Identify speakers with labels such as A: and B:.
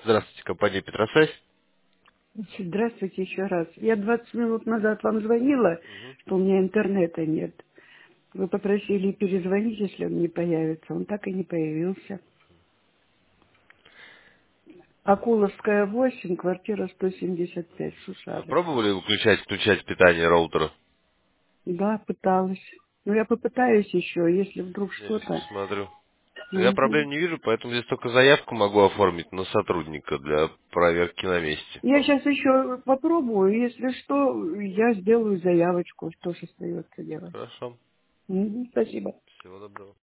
A: Здравствуйте, компания Петросвязь.
B: Здравствуйте еще раз. Я 20 минут назад вам звонила, что у меня интернета нет. Вы попросили перезвонить, если он не появится. Он так и не появился. Акуловская, 8, квартира 175,
A: А
B: Шушары.
A: пробовали включать питание роутера?
B: Да, пыталась. Но я попытаюсь еще, если вдруг
A: Я сейчас
B: что-то.
A: посмотрю. Я
B: Мгм.
A: проблем не вижу, поэтому здесь только заявку могу оформить на сотрудника для проверки на месте.
B: Я сейчас еще попробую. Если что, я сделаю заявочку, что же остается делать.
A: Хорошо.
B: Мгм, спасибо.
A: Всего доброго.